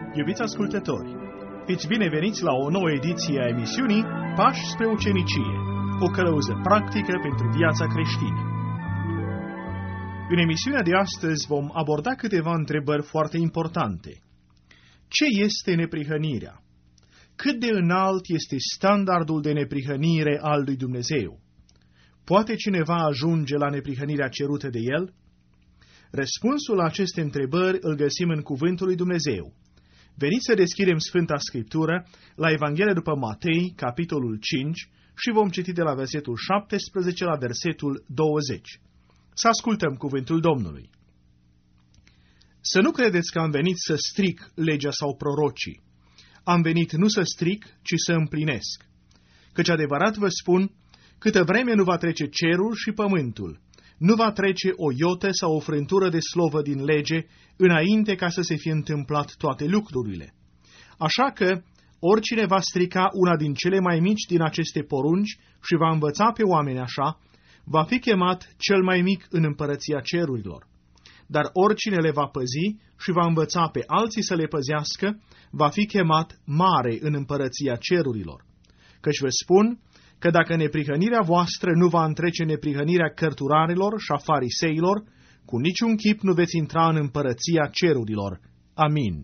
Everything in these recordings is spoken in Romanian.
Iubiți ascultători, fiți bineveniți la o nouă ediție a emisiunii Pași spre ucenicie, o călăuză practică pentru viața creștină. În emisiunea de astăzi vom aborda câteva întrebări foarte importante. Ce este neprihănirea? Cât de înalt este standardul de neprihănire al lui Dumnezeu? Poate cineva ajunge la neprihănirea cerută de El? Răspunsul la aceste întrebări îl găsim în Cuvântul lui Dumnezeu. Veniți să deschidem Sfânta Scriptură la Evanghelia după Matei, capitolul 5, și vom citi de la versetul 17 la versetul 20. Să ascultăm cuvântul Domnului. Să nu credeți că am venit să stric legea sau prorocii. Am venit nu să stric, ci să împlinesc. Căci adevărat vă spun, câtă vreme nu va trece cerul și pământul, nu va trece o iotă sau o frântură de slovă din lege, înainte ca să se fie întâmplat toate lucrurile. Așa că, oricine va strica una din cele mai mici din aceste porunci și va învăța pe oameni așa, va fi chemat cel mai mic în împărăția cerurilor. Dar oricine le va păzi și va învăța pe alții să le păzească, va fi chemat mare în împărăția cerurilor. Căci vă spun că dacă neprihănirea voastră nu va întrece neprihănirea cărturarilor și a fariseilor, cu niciun chip nu veți intra în împărăția cerurilor. Amin.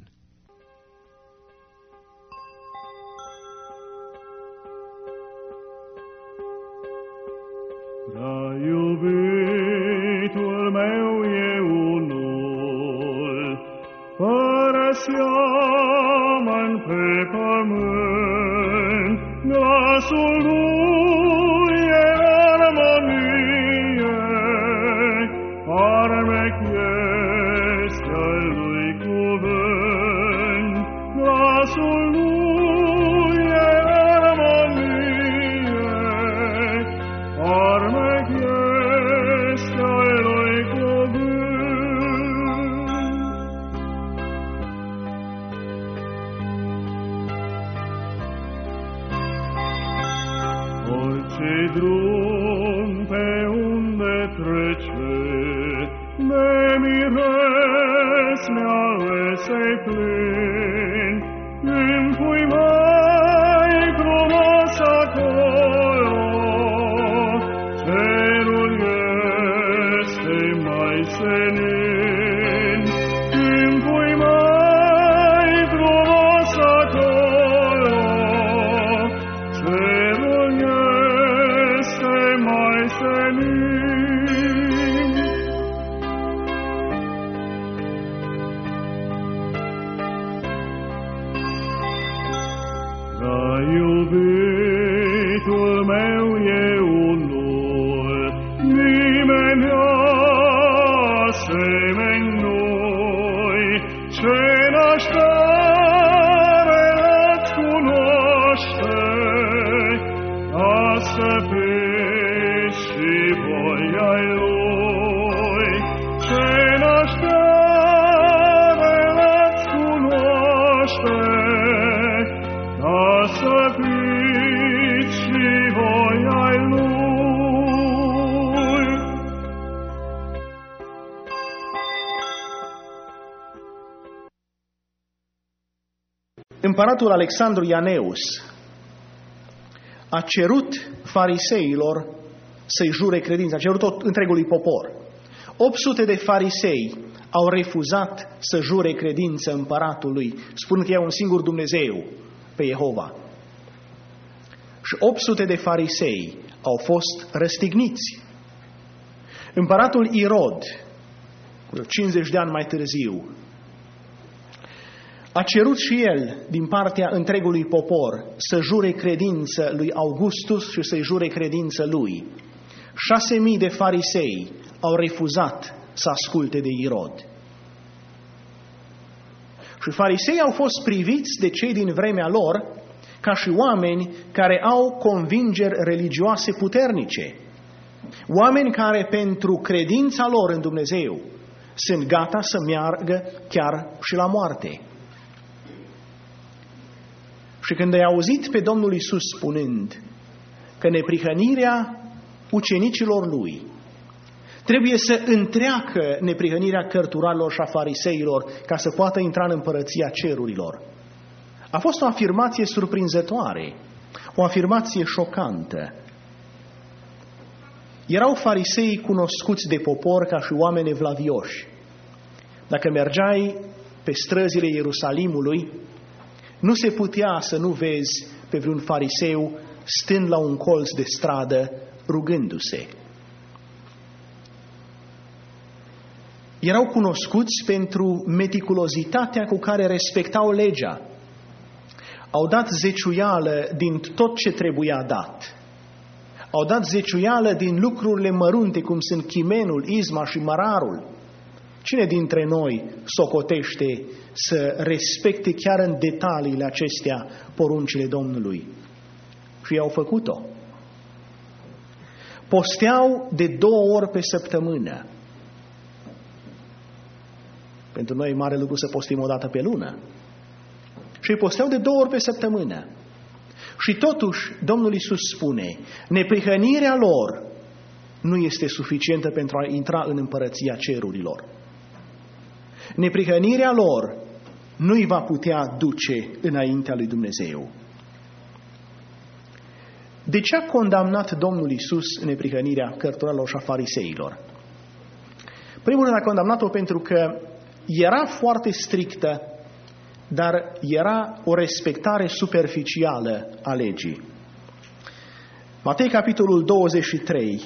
Prea iubitul meu e unul, fără seamăn pe pământ, glasul lui e armonie, farmec este al lui cuvânt, glasul lui e armonie, farmec este al lui cuvânt. Orice drum pe unde trece, de miresmea se plin, când pui mai frumos acolo, cerul este mai senin. Când pui mai frumos acolo, cerul este mai senin. Prea iubitul meu e unul, nimeni asemeni nu-i, ce naștere îți cunoaște, ca să fiți și voi ai lui. Ce naștere îți cunoaște, ca să fiți și voi ai lui. Împăratul Alexandru Ianeus a cerut fariseilor să-i jure credința, a cerut întregului popor. 800 de farisei au refuzat să jure credință împăratului, spunând că e un singur Dumnezeu, pe Jehova. Și 800 de farisei au fost răstigniți. Împăratul Irod, 50 de ani mai târziu, a cerut și el, din partea întregului popor, să jure credință lui Augustus și să-i jure credință lui. 6.000 de farisei au refuzat să asculte de Irod. Și farisei au fost priviți de cei din vremea lor ca și oameni care au convingeri religioase puternice. Oameni care pentru credința lor în Dumnezeu sunt gata să meargă chiar și la moarte. Și când ai auzit pe Domnul Iisus spunând că neprihănirea ucenicilor lui Trebuie să întreacă neprihănirea cărturarilor și a fariseilor ca să poată intra în împărăția cerurilor. A fost o afirmație surprinzătoare, o afirmație șocantă. Erau farisei cunoscuți de popor ca și oameni evlavioși. Dacă mergeai pe străzile Ierusalimului, nu se putea să nu vezi pe vreun fariseu stând la un colț de stradă rugându-se. Erau cunoscuți pentru meticulozitatea cu care respectau legea. Au dat zeciuială din tot ce trebuia dat. Au dat zeciuială din lucrurile mărunte, cum sunt chimenul, izma și mărarul. Cine dintre noi socotește să respecte chiar în detaliile acestea poruncile Domnului? Și ei au făcut-o. Posteau de 2 ori pe săptămână. Pentru noi e mare lucru să postim o dată pe lună. Și ei posteau de 2 ori pe săptămână. Și totuși, Domnul Iisus spune, neprihănirea lor nu este suficientă pentru a intra în împărăția cerurilor. Neprihănirea lor nu îi va putea duce înaintea lui Dumnezeu. De ce a condamnat Domnul Iisus neprihănirea cărturarilor și a fariseilor? Primul rând a condamnat-o pentru că era foarte strictă, dar era o respectare superficială a legii. Matei, capitolul 23,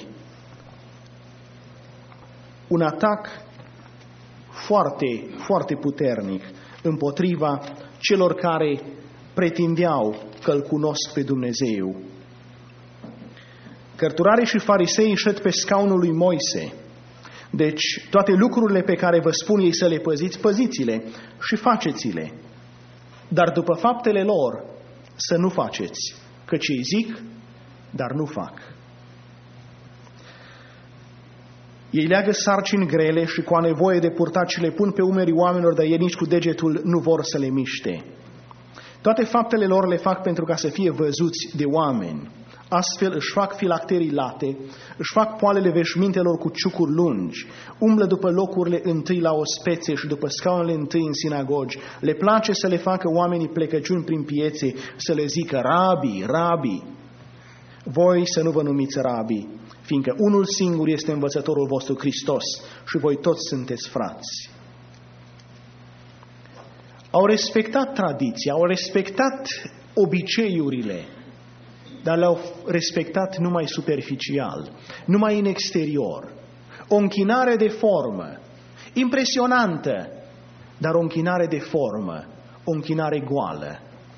un atac foarte, foarte puternic împotriva celor care pretindeau că îl cunosc pe Dumnezeu. Cărturarii și farisei șed pe scaunul lui Moise. Deci toate lucrurile pe care vă spun ei să le păziți, păziți-le și faceți-le. Dar după faptele lor să nu faceți, căci ei zic, dar nu fac. Ei leagă sarcini grele și cu a nevoie de purtat și le pun pe umerii oamenilor, dar ei nici cu degetul nu vor să le miște. Toate faptele lor le fac pentru ca să fie văzuți de oameni. Astfel își fac filacterii late, își fac poalele veșmintelor cu ciucuri lungi, umblă după locurile întâi la ospețe și după scaunele întâi în sinagogi. Le place să le facă oamenii plecăciuni prin piețe, să le zică rabi, rabi. Voi să nu vă numiți rabi, fiindcă unul singur este învățătorul vostru, Hristos, și voi toți sunteți frați. Au respectat tradiția, au respectat obiceiurile, dar le-au respectat numai superficial, numai în exterior. O închinare de formă, impresionantă, dar o închinare de formă, o închinare goală.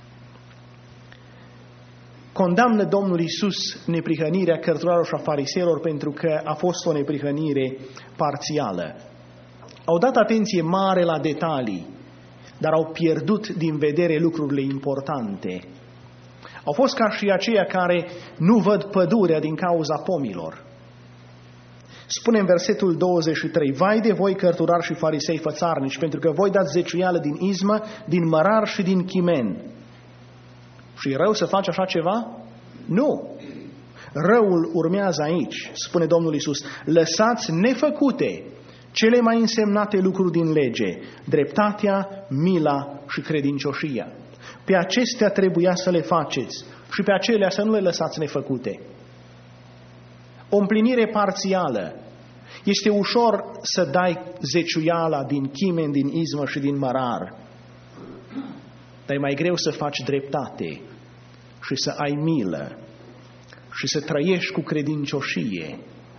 Condamnă Domnul Iisus neprihănirea cărturarilor și a fariseilor pentru că a fost o neprihănire parțială. Au dat atenție mare la detalii, dar au pierdut din vedere lucrurile importante. Au fost ca și aceia care nu văd pădurea din cauza pomilor. Spune în versetul 23, vai de voi cărturari și farisei fățarnici, pentru că voi dați zeciuială din izmă, din mărar și din chimen. Și e rău să faci așa ceva? Nu. Răul urmează aici, spune Domnul Iisus, lăsați nefăcute cele mai însemnate lucruri din lege, dreptatea, mila și credincioșia. Pe acestea trebuia să le faceți și pe acelea să nu le lăsați nefăcute. O împlinire parțială. Este ușor să dai zeciuiala din chimen, din izmă și din mărar, dar e mai greu să faci dreptate și să ai milă și să trăiești cu credincioșie.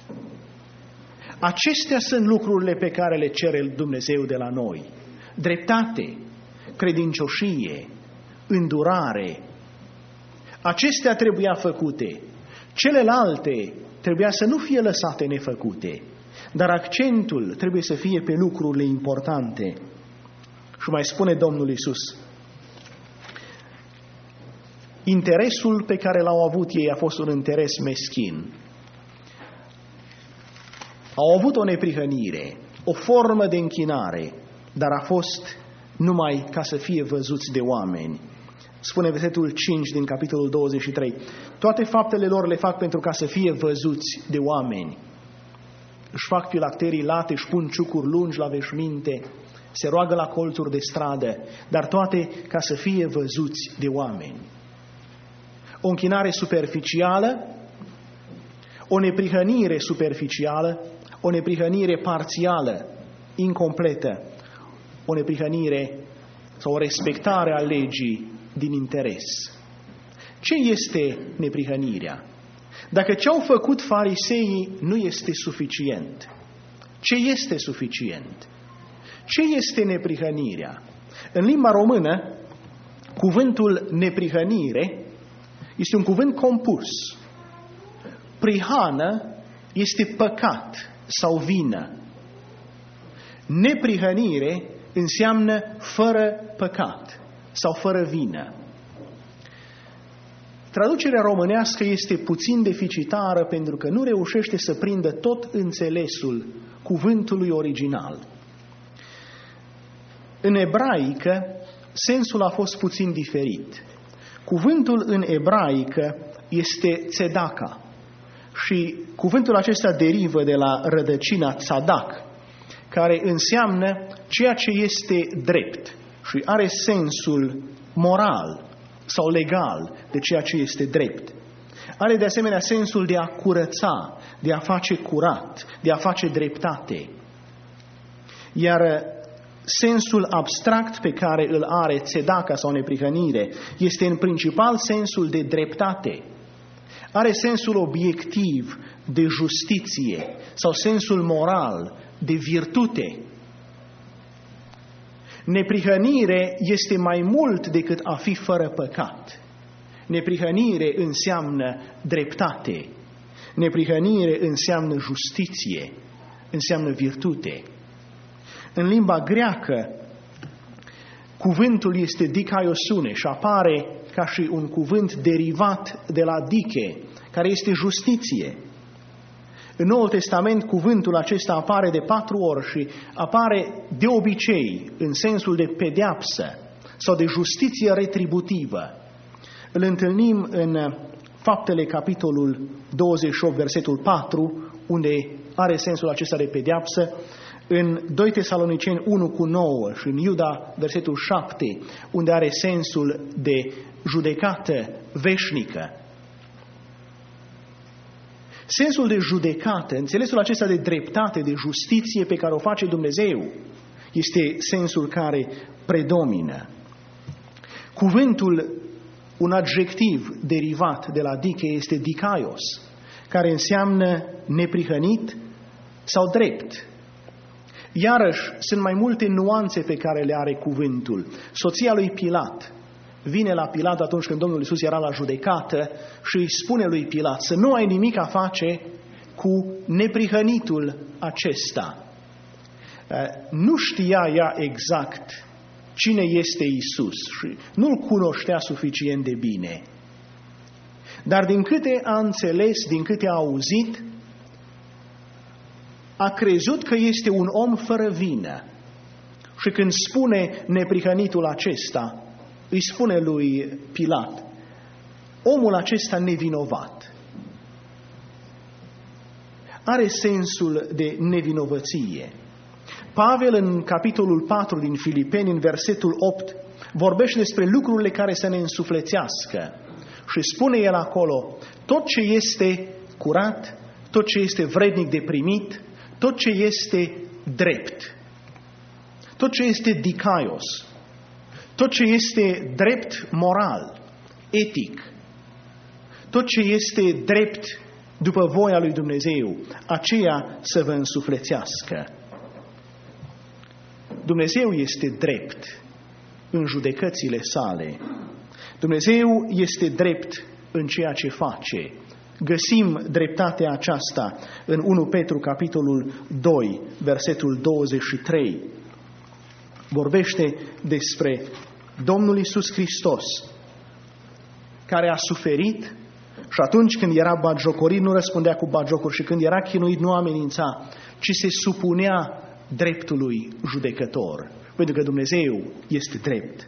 Acestea sunt lucrurile pe care le cere Dumnezeu de la noi. Dreptate, credincioșie, îndurare. Acestea trebuia făcute. Celelalte trebuia să nu fie lăsate nefăcute, dar accentul trebuie să fie pe lucrurile importante. Și mai spune Domnul Iisus, interesul pe care l-au avut ei a fost un interes meschin. Au avut o neprihănire, o formă de închinare, dar a fost numai ca să fie văzuți de oameni. Spune versetul 5 din capitolul 23. Toate faptele lor le fac pentru ca să fie văzuți de oameni. își fac filacterii late, își pun ciucuri lungi la veșminte, se roagă la colțuri de stradă, dar toate ca să fie văzuți de oameni. O închinare superficială, o neprihănire superficială, o neprihănire parțială, incompletă, o neprihănire sau o respectare a legii din interes. Ce este neprihănirea? Dacă ce au făcut fariseii nu este suficient, ce este suficient? Ce este neprihănirea? În limba română, cuvântul neprihănire este un cuvânt compus. Prihană este păcat sau vină. Neprihănire înseamnă fără păcat sau fără vină. Traducerea românească este puțin deficitară pentru că nu reușește să prindă tot înțelesul cuvântului original. În ebraică, sensul a fost puțin diferit. Cuvântul în ebraică este tzedaka și cuvântul acesta derivă de la rădăcina tzadak, care înseamnă ceea ce este drept și are sensul moral sau legal de ceea ce este drept. Are de asemenea sensul de a curăța, de a face curat, de a face dreptate. Iar sensul abstract pe care îl are tzedaka sau neprihănire este în principal sensul de dreptate. Are sensul obiectiv de justiție sau sensul moral de virtute. Neprihănire este mai mult decât a fi fără păcat. Neprihănire înseamnă dreptate. Neprihănire înseamnă justiție, înseamnă virtute. În limba greacă, cuvântul este dikaiosune și apare ca și un cuvânt derivat de la dike, care este justiție. În Noul Testament cuvântul acesta apare de 4 ori și apare de obicei în sensul de pedeapsă sau de justiție retributivă. Îl întâlnim în Faptele, capitolul 28, versetul 4, unde are sensul acesta de pedeapsă, în 2 Tesaloniceni 1:9 și în Iuda, versetul 7, unde are sensul de judecată veșnică. Sensul de judecată, înțelesul acesta de dreptate, de justiție pe care o face Dumnezeu, este sensul care predomină. Cuvântul, un adjectiv derivat de la dike, este dikaios, care înseamnă neprihănit sau drept. Iarăși, sunt mai multe nuanțe pe care le are cuvântul. Soția lui Pilat vine la Pilat atunci când Domnul Iisus era la judecată și îi spune lui Pilat să nu ai nimic a face cu neprihănitul acesta. Nu știa ea exact cine este Iisus și nu-L cunoștea suficient de bine. Dar din câte a înțeles, din câte a auzit, a crezut că este un om fără vină. Și când spune neprihănitul acesta, îi spune lui Pilat, omul acesta nevinovat. Are sensul de nevinovăție. Pavel, în capitolul 4 din Filipeni, în versetul 8, vorbește despre lucrurile care să ne însuflețească. Și spune el acolo, tot ce este curat, tot ce este vrednic de primit, tot ce este drept, tot ce este dikaios, tot ce este drept moral, etic, tot ce este drept după voia lui Dumnezeu, aceea să vă însuflețească. Dumnezeu este drept în judecățile sale. Dumnezeu este drept în ceea ce face. Găsim dreptatea aceasta în 1 Petru, capitolul 2, versetul 23. Vorbește despre Domnul Iisus Hristos, care a suferit și atunci când era batjocorit nu răspundea cu batjocuri și când era chinuit nu amenința, ci se supunea dreptului judecător, pentru că Dumnezeu este drept.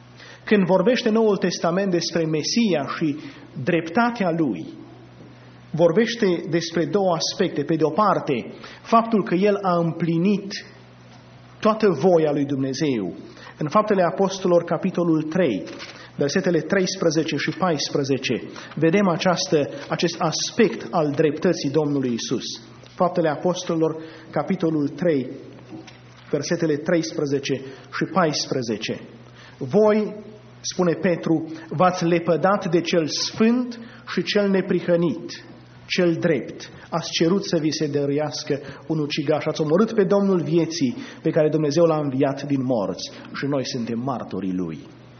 Când vorbește Noul Testament despre Mesia și dreptatea Lui, vorbește despre două aspecte. Pe de o parte, faptul că El a împlinit toată voia lui Dumnezeu. În Faptele Apostolilor, capitolul 3, versetele 13 și 14, vedem acest aspect al dreptății Domnului Isus. Faptele Apostolilor, capitolul 3, versetele 13 și 14. Voi, spune Petru, v-ați lepădat de cel sfânt și cel neprihănit, cel drept. Ați cerut să vi se dăruiască un ucigaș. Ați omorât pe Domnul vieții, pe care Dumnezeu l-a înviat din morți și noi suntem martorii Lui.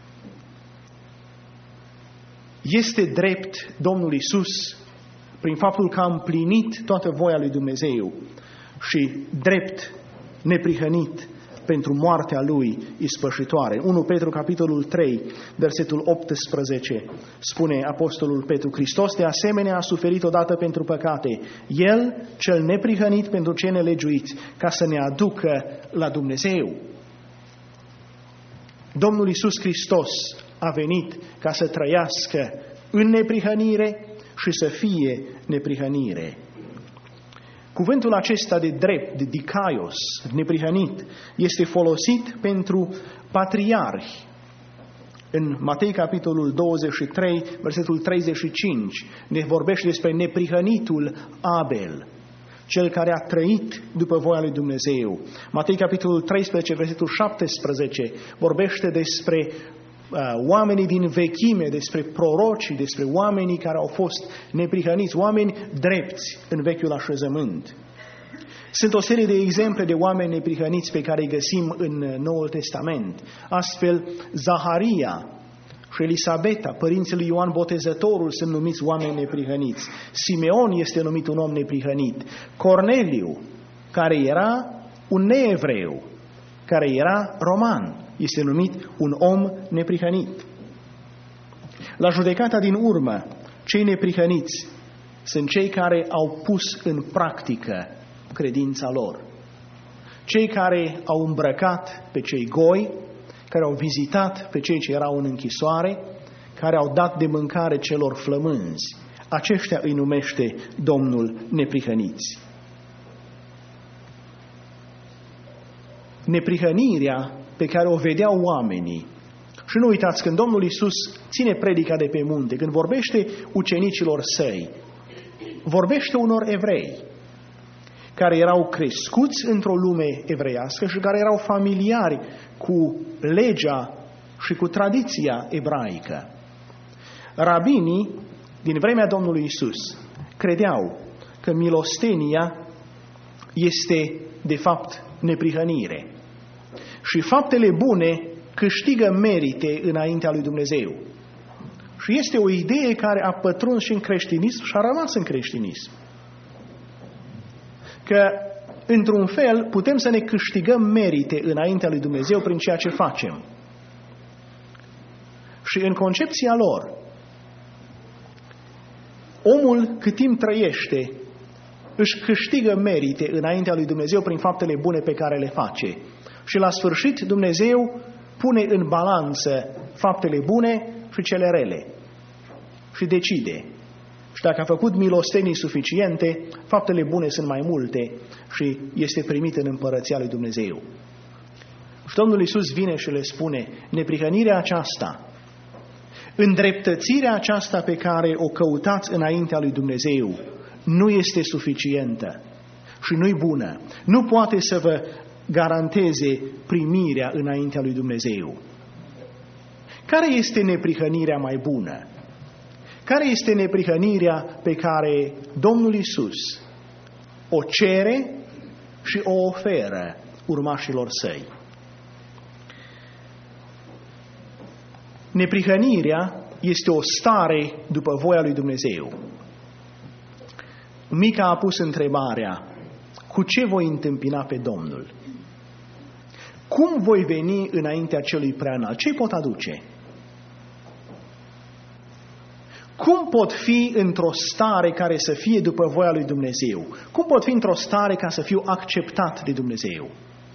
Este drept Domnul Isus prin faptul că a împlinit toată voia lui Dumnezeu și drept neprihănit pentru moartea Lui ispășitoare. 1 Petru, capitolul 3, versetul 18, spune Apostolul Petru: Hristos de asemenea a suferit odată pentru păcate, El, cel neprihănit pentru cei nelegiuiți, ca să ne aducă la Dumnezeu. Domnul Iisus Hristos a venit ca să trăiască în neprihănire și să fie neprihănire. Cuvântul acesta de drept, de dikaios, neprihănit, este folosit pentru patriarhi. În Matei, capitolul 23, versetul 35, ne vorbește despre neprihănitul Abel, cel care a trăit după voia lui Dumnezeu. Matei, capitolul 13, versetul 17, vorbește despre oamenii din vechime, despre proroci, despre oamenii care au fost neprihăniți, oameni drepți în vechiul așezământ. Sunt o serie de exemple de oameni neprihăniți pe care îi găsim în Noul Testament. Astfel, Zaharia și Elisabeta, părinții lui Ioan Botezătorul, sunt numiți oameni neprihăniți. Simeon este numit un om neprihănit. Corneliu, care era un neevreu, care era roman, este numit un om neprihănit. La judecata din urmă, cei neprihăniți sunt cei care au pus în practică credința lor. Cei care au îmbrăcat pe cei goi, care au vizitat pe cei ce erau în închisoare, care au dat de mâncare celor flămânzi. Aceștia îi numește Domnul neprihăniți. Neprihănirea pe care o vedeau oamenii. Și nu uitați, când Domnul Iisus ține predica de pe munte, când vorbește ucenicilor săi, vorbește unor evrei care erau crescuți într-o lume evreiască și care erau familiari cu legea și cu tradiția ebraică. Rabinii din vremea Domnului Iisus credeau că milostenia este de fapt neprihănire și faptele bune câștigă merite înaintea lui Dumnezeu. Și este o idee care a pătruns și în creștinism și a rămas în creștinism. Că, într-un fel, putem să ne câștigăm merite înaintea lui Dumnezeu prin ceea ce facem. Și în concepția lor, omul cât timp trăiește își câștigă merite înaintea lui Dumnezeu prin faptele bune pe care le face. Și la sfârșit Dumnezeu pune în balanță faptele bune și cele rele. Și decide. Și dacă a făcut milostenii suficiente, faptele bune sunt mai multe și este primit în împărăția lui Dumnezeu. Și Domnul Iisus vine și le spune: neprihănirea aceasta, îndreptățirea aceasta pe care o căutați înaintea lui Dumnezeu, nu este suficientă și nu-i bună. Nu poate să vă garanteze primirea înaintea lui Dumnezeu. Care este neprihănirea mai bună? Care este neprihănirea pe care Domnul Iisus o cere și o oferă urmașilor săi? Neprihănirea este o stare după voia lui Dumnezeu. Mica a pus întrebarea: cu ce voi întâmpina pe Domnul? Cum voi veni înaintea celui preanalt? Ce pot aduce? Cum pot fi într-o stare care să fie după voia lui Dumnezeu? Cum pot fi într-o stare ca să fiu acceptat de Dumnezeu?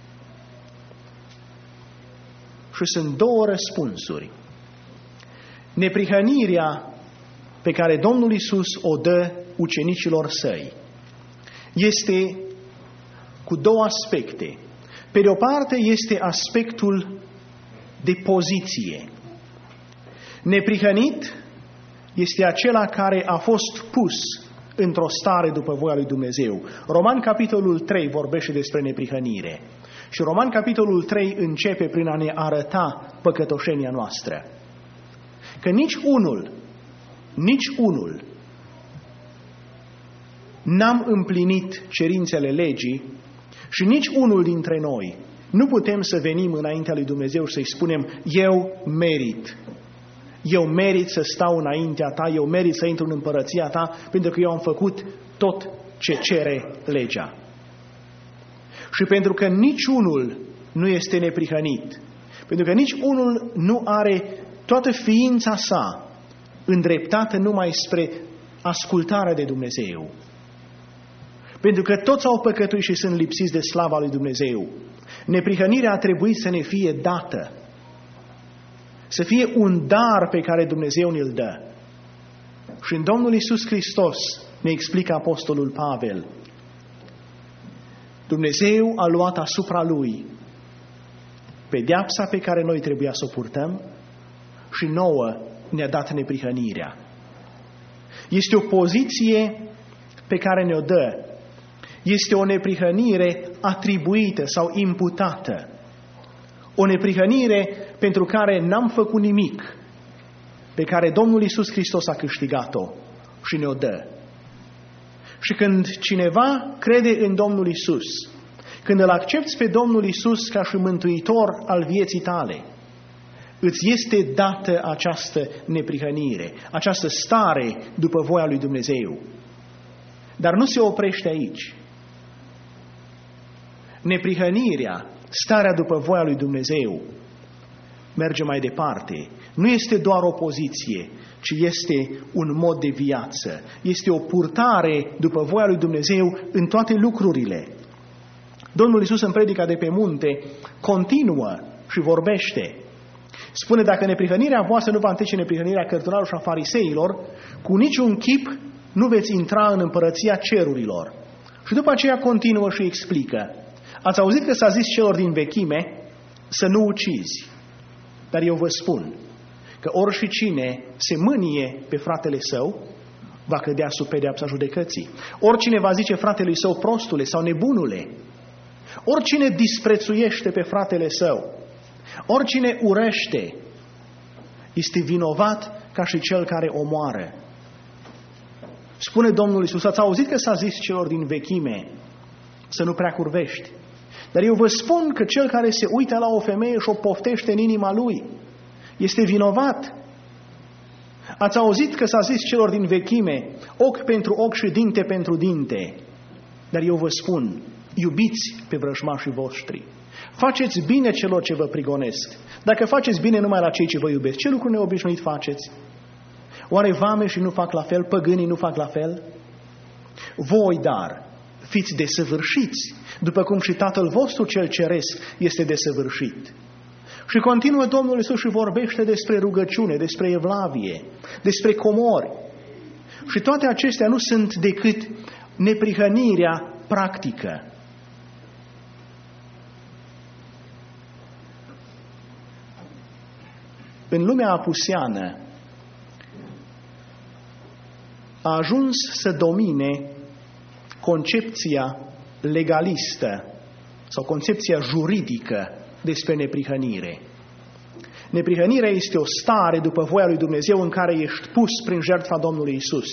Și sunt două răspunsuri. Neprihănirea pe care Domnul Iisus o dă ucenicilor săi este cu două aspecte. Pe de o parte este aspectul de poziție. Neprihănit este acela care a fost pus într-o stare după voia lui Dumnezeu. Roman capitolul 3 vorbește despre neprihănire. Și Roman capitolul 3 începe prin a ne arăta păcătoșenia noastră. Că nici unul n-am împlinit cerințele legii și nici unul dintre noi nu putem să venim înaintea lui Dumnezeu și să-i spunem: eu merit să stau înaintea ta, eu merit să intru în împărăția ta, pentru că eu am făcut tot ce cere legea. Și pentru că niciunul nu este neprihănit, pentru că nici unul nu are toată ființa sa îndreptată numai spre ascultarea de Dumnezeu, pentru că toți au păcătuit și sunt lipsiți de slava lui Dumnezeu, neprihănirea a trebuit să ne fie dată, să fie un dar pe care Dumnezeu ne-l dă. Și în Domnul Iisus Hristos, ne explică apostolul Pavel, Dumnezeu a luat asupra Lui pedeapsa pe care noi trebuia să o purtăm și nouă ne-a dat neprihănirea. Este o poziție pe care ne-o dă. Este o neprihănire atribuită sau imputată. O neprihănire pentru care n-am făcut nimic, pe care Domnul Iisus Hristos a câștigat-o și ne-o dă. Și când cineva crede în Domnul Iisus, când îl accepți pe Domnul Iisus ca și mântuitor al vieții tale, îți este dată această neprihănire, această stare după voia lui Dumnezeu. Dar nu se oprește aici. Neprihănirea, starea după voia lui Dumnezeu, merge mai departe. Nu este doar o poziție, ci este un mod de viață. Este o purtare după voia lui Dumnezeu în toate lucrurile. Domnul Iisus în predica de pe munte continuă și vorbește. Spune: dacă neprihănirea voastră nu va întrece neprihănirea cărturarilor și a fariseilor, cu niciun chip nu veți intra în împărăția cerurilor. Și după aceea continuă și explică: ați auzit că s-a zis celor din vechime să nu ucizi, dar eu vă spun că oricine se mânie pe fratele său va cădea sub pedeapsa judecății. Oricine va zice fratelui său prostule sau nebunule, oricine disprețuiește pe fratele său, oricine urăște, este vinovat ca și cel care omoară. Spune Domnul Iisus: ați auzit că s-a zis celor din vechime să nu prea curvești, dar eu vă spun că cel care se uită la o femeie și o poftește în inima lui este vinovat. Ați auzit că s-a zis celor din vechime: ochi pentru ochi și dinte pentru dinte, dar eu vă spun: iubiți pe vrăjmașii voștri. Faceți bine celor ce vă prigonesc. Dacă faceți bine numai la cei ce vă iubesc, ce lucru neobișnuit faceți? Oare vameșii nu fac la fel? Păgânii nu fac la fel? Voi, dar, fiți desăvârșiți, după cum și Tatăl vostru cel ceresc este desăvârșit. Și continuă Domnul Iisus și vorbește despre rugăciune, despre evlavie, despre comori. Și toate acestea nu sunt decât neprihănirea practică. În lumea apuseană a ajuns să domine concepția legalistă sau concepția juridică despre neprihănire. Neprihănirea este o stare după voia lui Dumnezeu în care ești pus prin jertfa Domnului Iisus.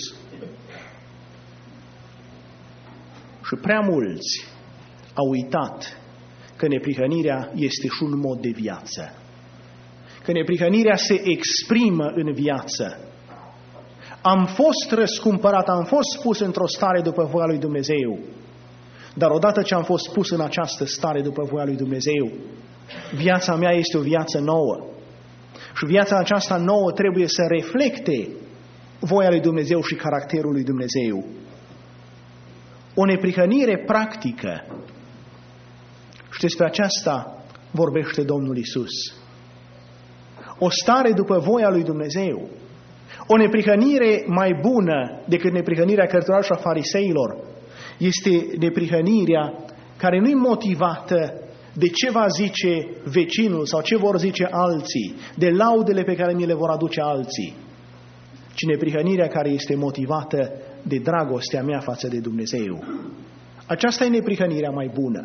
Și prea mulți au uitat că neprihănirea este și un mod de viață. Că neprihănirea se exprimă în viață. Am fost răscumpărat, am fost pus într-o stare după voia lui Dumnezeu. Dar odată ce am fost pus în această stare după voia lui Dumnezeu, viața mea este o viață nouă. Și viața aceasta nouă trebuie să reflecte voia lui Dumnezeu și caracterul lui Dumnezeu. O neprihănire practică. Și despre aceasta vorbește Domnul Iisus. O stare după voia lui Dumnezeu. O neprihănire mai bună decât neprihănirea cărturarilor și a fariseilor este neprihănirea care nu-i motivată de ce va zice vecinul sau ce vor zice alții, de laudele pe care mi le vor aduce alții, ci neprihănirea care este motivată de dragostea mea față de Dumnezeu. Aceasta e neprihănirea mai bună.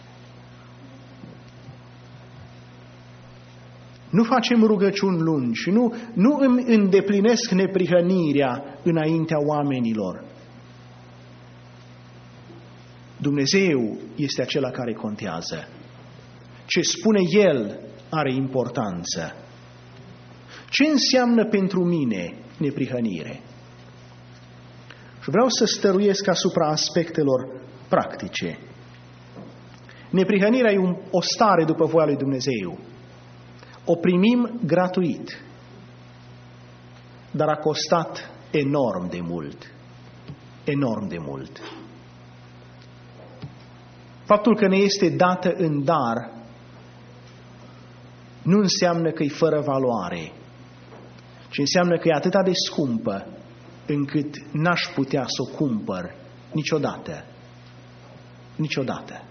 Nu facem rugăciuni lungi și nu îmi îndeplinesc neprihănirea înaintea oamenilor. Dumnezeu este acela care contează. Ce spune El are importanță. Ce înseamnă pentru mine neprihănire? Și vreau să stăruiesc asupra aspectelor practice. Neprihănirea e o stare după voia lui Dumnezeu. O primim gratuit, dar a costat enorm de mult. Enorm de mult. Faptul că ne este dată în dar nu înseamnă că e fără valoare, ci înseamnă că e atât de scumpă încât n-aș putea să o cumpăr niciodată. Niciodată.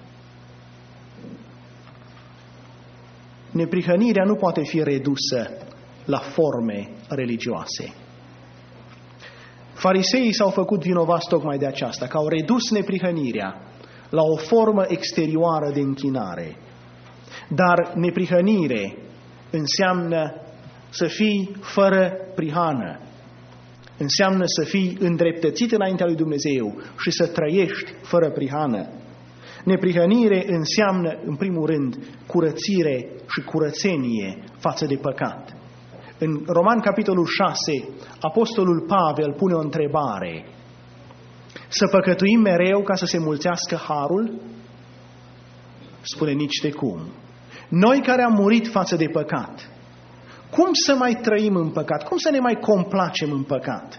Neprihănirea nu poate fi redusă la forme religioase. Fariseii s-au făcut vinovați tocmai de aceasta, că au redus neprihănirea la o formă exterioară de închinare. Dar neprihănire înseamnă să fii fără prihană. Înseamnă să fii îndreptățit înaintea lui Dumnezeu și să trăiești fără prihană. Neprihănire înseamnă, în primul rând, curățire și curățenie față de păcat. În Roman, capitolul 6, apostolul Pavel pune o întrebare. Să păcătuim mereu ca să se mulțească harul? Spune nici de cum. Noi care am murit față de păcat, cum să mai trăim în păcat? Cum să ne mai complacem în păcat?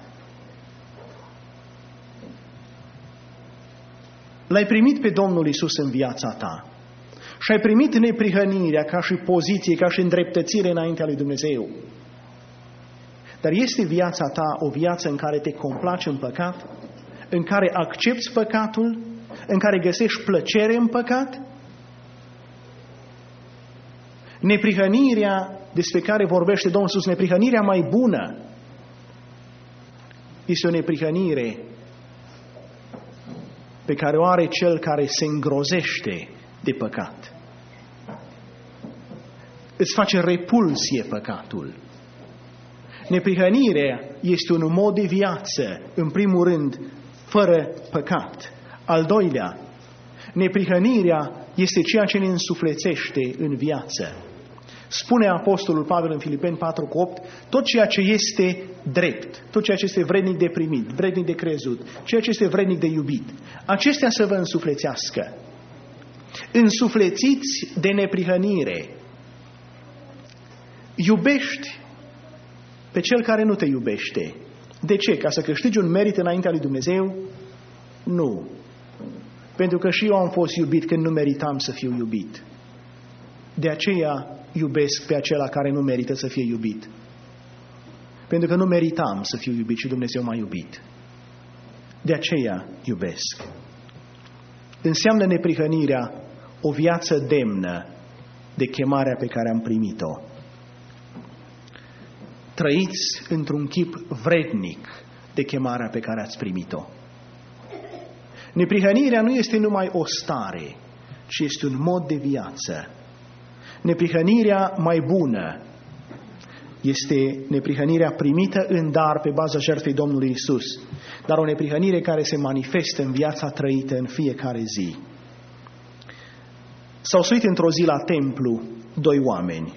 L-ai primit pe Domnul Iisus în viața ta și ai primit neprihănirea ca și poziție, ca și îndreptățire înaintea lui Dumnezeu. Dar este viața ta o viață în care te complaci în păcat? În care accepți păcatul? În care găsești plăcere în păcat? Neprihănirea despre care vorbește Domnul Iisus, neprihănirea mai bună, este o neprihănire pe care o are cel care se îngrozește de păcat. Îți face repulsie păcatul. Neprihănirea este un mod de viață, în primul rând, fără păcat. Al doilea, neprihănirea este ceea ce ne însuflețește în viață. Spune apostolul Pavel în Filipeni 4:8, tot ceea ce este drept, tot ceea ce este vrednic de primit, vrednic de crezut, ceea ce este vrednic de iubit, acestea să vă însuflețească. Însuflețiți de neprihănire. Iubești pe cel care nu te iubește. De ce? Ca să câștigi un merit înaintea lui Dumnezeu? Nu. Pentru că și eu am fost iubit când nu meritam să fiu iubit. De aceea iubesc pe acela care nu merită să fie iubit. Pentru că nu meritam să fiu iubit și Dumnezeu m-a iubit. De aceea iubesc. Înseamnă neprihănirea o viață demnă de chemarea pe care am primit-o. Trăiți într-un chip vrednic de chemarea pe care ați primit-o. Neprihănirea nu este numai o stare, ci este un mod de viață. Neprihănirea mai bună este neprihănirea primită în dar pe baza jertfei Domnului Iisus, dar o neprihănire care se manifestă în viața trăită în fiecare zi. S-au suit într-o zi la templu doi oameni.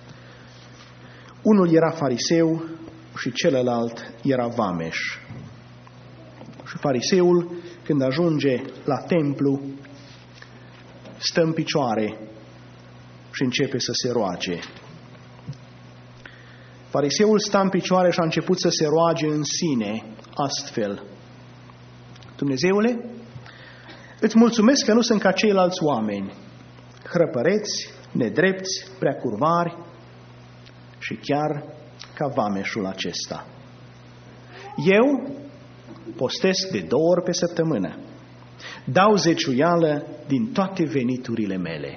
Unul era fariseu și celălalt era vameș. Și fariseul, când ajunge la templu, stă în picioare și începe să se roage. Fariseul stă în picioare și a început să se roage în sine astfel. Dumnezeule, îți mulțumesc că nu sunt ca ceilalți oameni, hrăpăreți, nedrepți, prea curvari și chiar ca vameșul acesta. Eu postesc de 2 ori pe săptămână. Dau zeciuială din toate veniturile mele.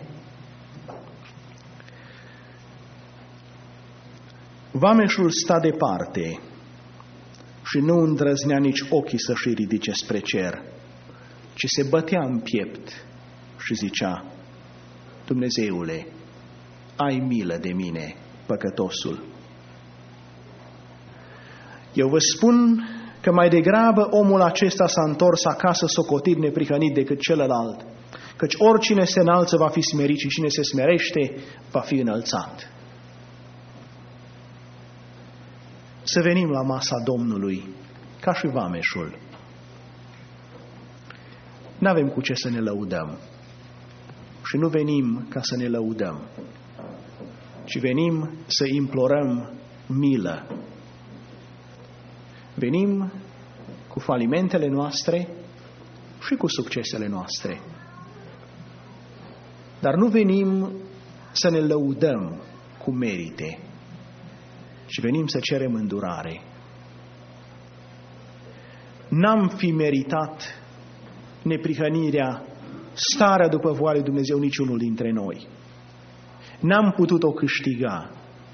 Vameșul sta departe și nu îndrăznea nici ochii să-și ridice spre cer, ci se bătea în piept și zicea: Dumnezeule, ai milă de mine, păcătosul. Eu vă spun că mai degrabă omul acesta s-a întors acasă socotit neprihănit decât celălalt, căci oricine se înalță va fi smerit și cine se smerește va fi înălțat. Să venim la masa Domnului ca și vameșul. N-avem cu ce să ne lăudăm și nu venim ca să ne lăudăm, ci venim să implorăm milă. Venim cu falimentele noastre și cu succesele noastre. Dar nu venim să ne lăudăm cu merite, ci venim să cerem îndurare. N-am fi meritat neprihănirea, starea după voia lui Dumnezeu niciunul dintre noi. N-am putut-o câștiga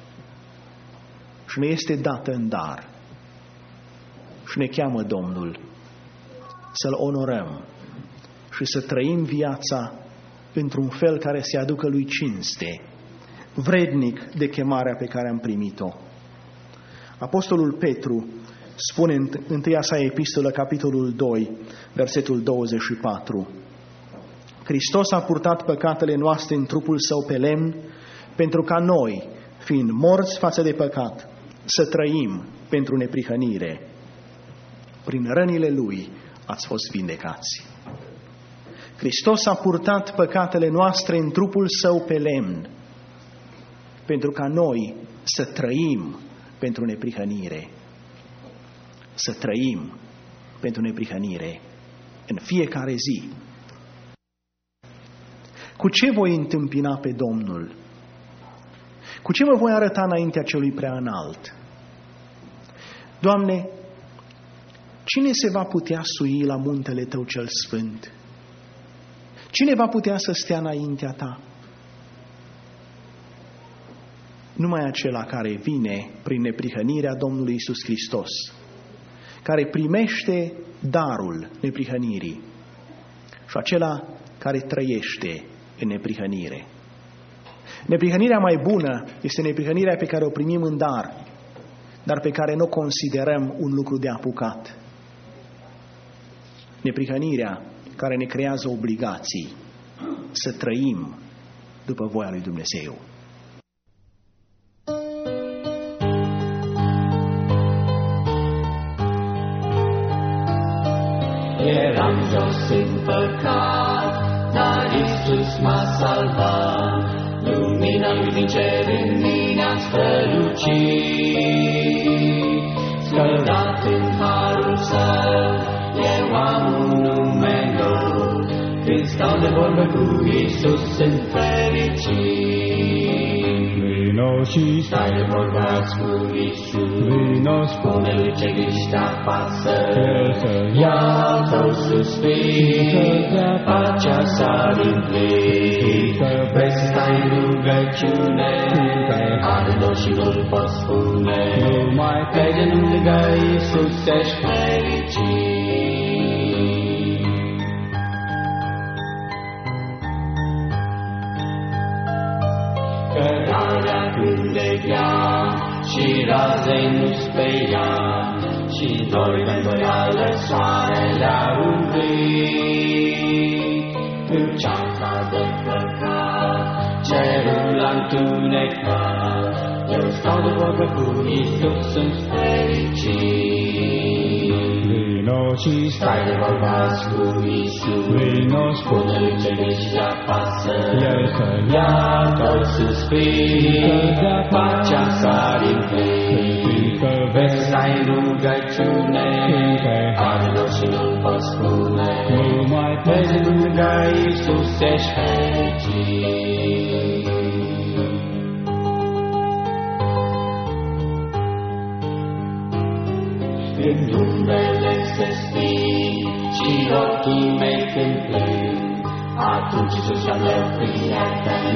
și ne este dată în dar. Și ne cheamă Domnul să-L onorăm și să trăim viața într-un fel care să aducă Lui cinste, vrednic de chemarea pe care am primit-o. Apostolul Petru spune în întâia sa epistolă, capitolul 2, versetul 24: Hristos a purtat păcatele noastre în trupul Său pe lemn, pentru ca noi, fiind morți față de păcat, să trăim pentru neprihănire. Prin rănile Lui ați fost vindecați. Hristos a purtat păcatele noastre în trupul Său pe lemn, pentru ca noi să trăim pentru neprihănire. Să trăim pentru neprihănire în fiecare zi. Cu ce voi întâmpina pe Domnul? Cu ce mă voi arăta înaintea celui prea înalt? Doamne, cine se va putea sui la muntele Tău cel sfânt? Cine va putea să stea înaintea Ta? Numai acela care vine prin neprihănirea Domnului Iisus Hristos, care primește darul neprihănirii și acela care trăiește în neprihănire. Neprihănirea mai bună este neprihănirea pe care o primim în dar pe care nu o considerăm un lucru de apucat. Neprihănirea care ne creează obligații să trăim după voia lui Dumnezeu. Eram jos în păcat, dar Iisus m-a salvat. Lumina Lui din cer în mine a strălucit. Scăldat în harul Său, eu am un nume nou. Când stau de vorbă cu Iisus, sunt fericit. Vino și stai de vorbă cu Iisus, vino, spune-Lui ce gâște apasă. Ia al tău suspin, pacea s-ar împlini. Vrei să stai în rugăciune, are dor și nu-l poți spune. Pe genunchi lângă Iisus ești fericit. Cărarea când de grea și razei nu speia, și doi de îndoială soarele a umbrit. În ceața de păcat, cerul a întunecat, eu stau de vorbă cu Iisus, sunt fericit. vino și Stai de vorbă cu Iisus, vino, spune-Lui ce gâște apasă. El să Ia tău suspin, pacea s-ar împlini. Vezi să ai rugăciune, are dor și nu-l poți spune. numai pe Vezi lângă Iisus ești fericit. Când lachime când plâng, atunci Iisus și-a lăprit, iartă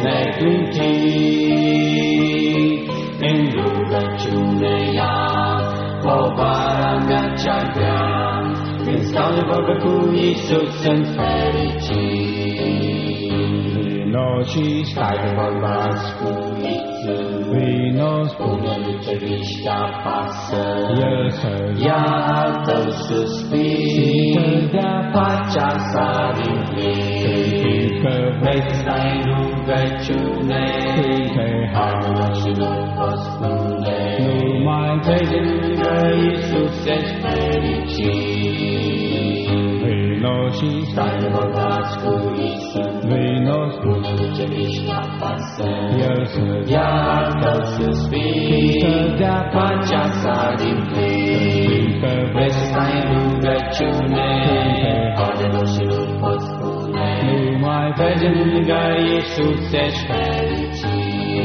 neclintit. În rugăciune ia povara mea cea grea, când stau de vorbă cu Iisus sunt fericit. Vino și Stai de vorbați cu Iisus, vino, spune-Lui ce viște apasă, El să ia al tău suspin, dea pacea sa din plin. că Vrei să stai în rugăciune, vei harul și nu-l poți spune. numai Vezi lângă Iisus ești fericit. vino și Stai de vorbați cu Iisus, vino, spune-Lui ce viște apasă, El să ia al tău suspin, dea pacea sa din plin. că Vrei să stai în rugăciune, harul și nu-l poți spune. numai Vezi lângă Iisus ești fericit.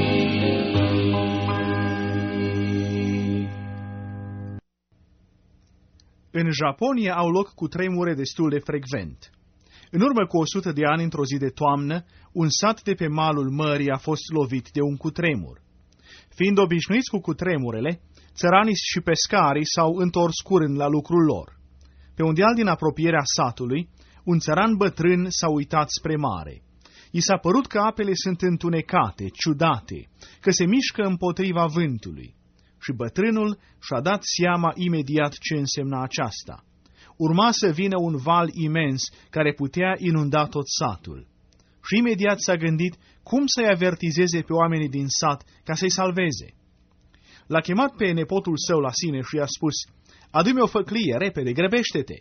În Japonia au loc cutremure destul de frecvent. În urmă cu 100 de ani, într-o zi de toamnă, un sat de pe malul mării a fost lovit de un cutremur. Fiind obișnuiți cu cutremurele, țăranii și pescarii s-au întors curând la lucrul lor. Pe un deal din apropierea satului, un țăran bătrân s-a uitat spre mare. I s-a părut că apele sunt întunecate, ciudate, că se mișcă împotriva vântului. Și bătrânul și-a dat seama imediat ce însemna aceasta. Urma să vină un val imens care putea inunda tot satul. Și imediat s-a gândit cum să-i avertizeze pe oamenii din sat ca să-i salveze. L-a chemat pe nepotul său la sine și i-a spus: "Adu-mi o făclie, repede, grăbește-te!"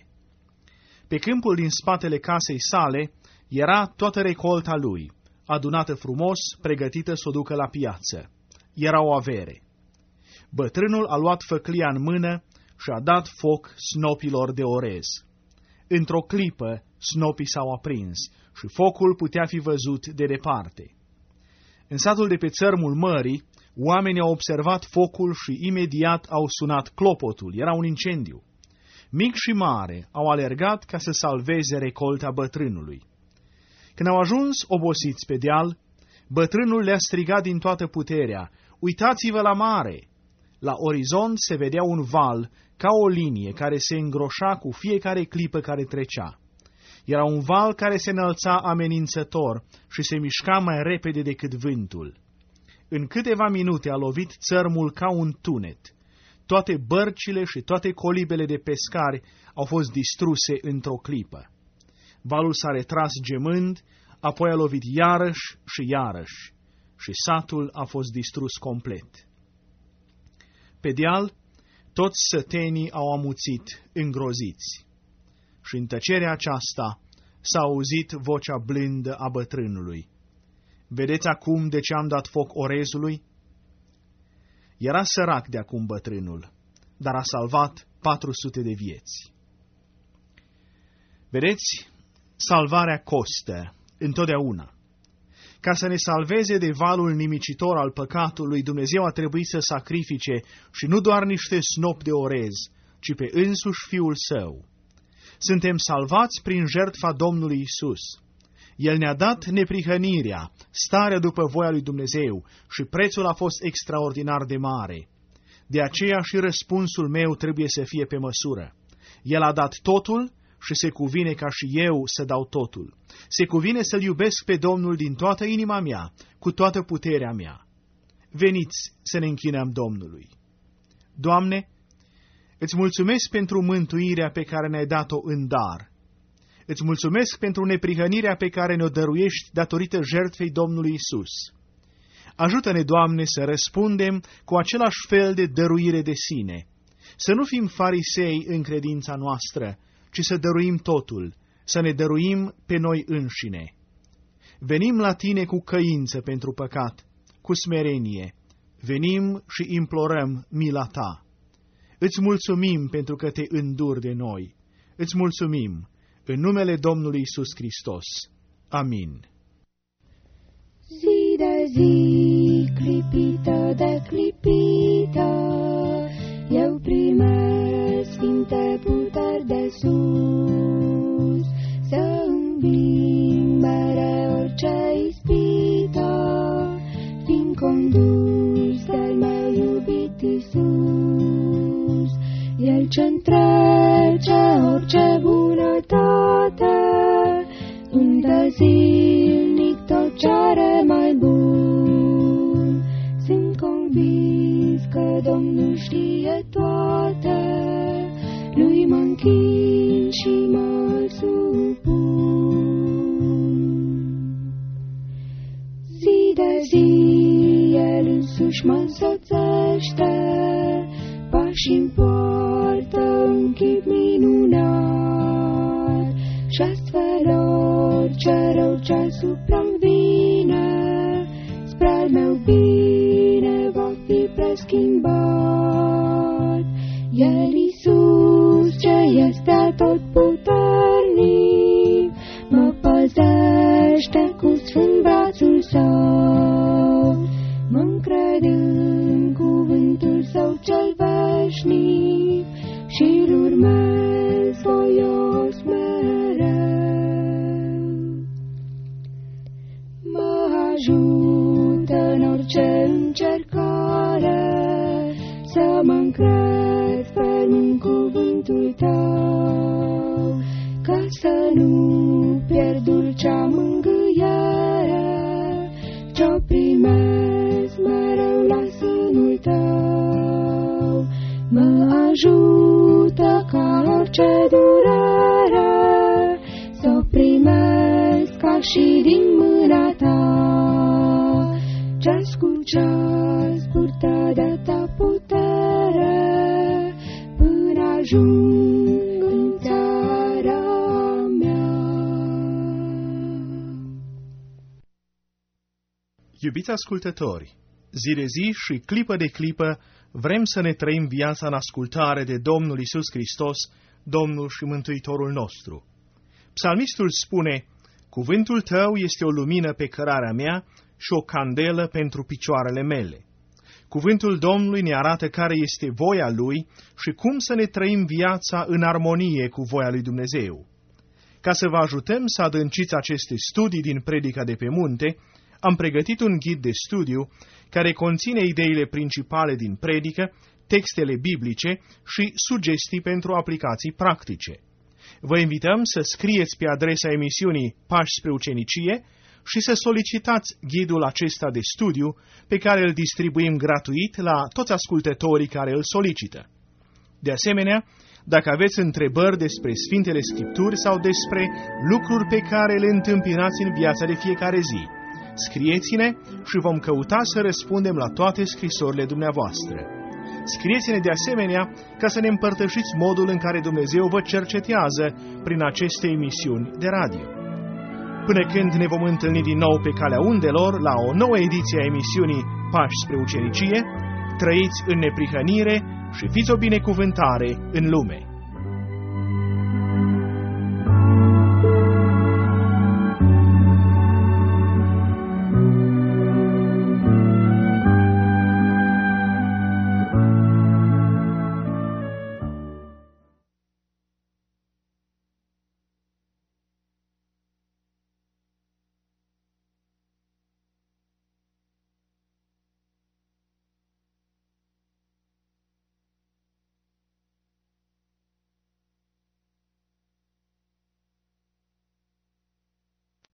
Pe câmpul din spatele casei sale era toată recolta lui, adunată frumos, pregătită să o ducă la piață. Era o avere. Bătrânul a luat făclia în mână și a dat foc snopilor de orez. Într-o clipă, snopii s-au aprins și focul putea fi văzut de departe. În satul de pe țărmul mării, oamenii au observat focul și imediat au sunat clopotul. Era un incendiu. Mic și mare au alergat ca să salveze recolta bătrânului. Când au ajuns obosiți pe deal, bătrânul le-a strigat din toată puterea: "Uitați-vă la mare!" La orizont se vedea un val ca o linie care se îngroșa cu fiecare clipă care trecea. Era un val care se înălța amenințător și se mișca mai repede decât vântul. În câteva minute a lovit țărmul ca un tunet. Toate bărcile și toate colibele de pescari au fost distruse într-o clipă. Valul s-a retras gemând, apoi a lovit iarăși și iarăși, și satul a fost distrus complet. Pe deal, toți sătenii au amuțit, îngroziți. Și în tăcerea aceasta s-a auzit vocea blândă a bătrânului: "Vedeți acum de ce am dat foc orezului?" Era sărac de acum bătrânul, dar a salvat 400 de vieți. Vedeți, salvarea costă întotdeauna. Ca să ne salveze de valul nimicitor al păcatului, Dumnezeu a trebuit să sacrifice și nu doar niște snopi de orez, ci pe însuși Fiul Său. Suntem salvați prin jertfa Domnului Isus. El ne-a dat neprihănirea, starea după voia lui Dumnezeu, și prețul a fost extraordinar de mare. De aceea și răspunsul meu trebuie să fie pe măsură. El a dat totul și se cuvine ca și eu să dau totul. Se cuvine să-L iubesc pe Domnul din toată inima mea, cu toată puterea mea. Veniți să ne închinăm Domnului. Doamne, îți mulțumesc pentru mântuirea pe care ne-ai dat-o în dar. Îți mulțumesc pentru neprihănirea pe care ne-o dăruiești datorită jertfei Domnului Isus. Ajută-ne, Doamne, să răspundem cu același fel de dăruire de sine, să nu fim farisei în credința noastră, ci să dăruim totul, să ne dăruim pe noi înșine. Venim la Tine cu căință pentru păcat, cu smerenie, venim și implorăm mila Ta. Îți mulțumim pentru că Te înduri de noi. Îți mulțumim în numele Domnului Iisus Hristos. Amin. Zi de zi, clipită de clipită, eu primesc sfinte puteri de sus. zilnic tot ce are mai bun. Sunt convins că Domnul știe toate, lui mă închin și mă supun. Zi de zi El însuși mă însoțește, pași-mi poartă în chip minunat, și astfel orice rău ce asupra-mi vine, spre al meu bine va fi preschimbat. El, Iisus, ce este atotputernic, mă păzește cu sfânt brațul Său. Mă-ncred în cuvântul Său cel veșnic și-L urmez voios mereu. Mă ajută în orice încercare să mă încred ferm în cuvântul Tău, ca să nu pierd dulcea mângâiere ce-o primesc mereu la sânul Tău. Mă ajută ca orice durere să o primesc ca și din mâna Ta, ceas cu ceas purtă de Ta putere, până ajung în țara mea. Iubiți ascultători, zi de zi și clipă de clipă vrem să ne trăim viața în ascultare de Domnul Iisus Hristos, Domnul și Mântuitorul nostru. Psalmistul spune: cuvântul Tău este o lumină pe cărarea mea și o candelă pentru picioarele mele. Cuvântul Domnului ne arată care este voia Lui și cum să ne trăim viața în armonie cu voia lui Dumnezeu. Ca să vă ajutăm să adânciți aceste studii din Predica de pe munte, am pregătit un ghid de studiu care conține ideile principale din predică, textele biblice și sugestii pentru aplicații practice. Vă invităm să scrieți pe adresa emisiunii Pași spre ucenicie și să solicitați ghidul acesta de studiu, pe care îl distribuim gratuit la toți ascultătorii care îl solicită. De asemenea, dacă aveți întrebări despre Sfintele Scripturi sau despre lucruri pe care le întâmpinați în viața de fiecare zi, scrieți-ne și vom căuta să răspundem la toate scrisorile dumneavoastră. Scrieți-ne de asemenea ca să ne împărtășiți modul în care Dumnezeu vă cercetează prin aceste emisiuni de radio. Până când ne vom întâlni din nou pe calea undelor la o nouă ediție a emisiunii Pași spre ucenicie, trăiți în neprihănire și fiți o binecuvântare în lume.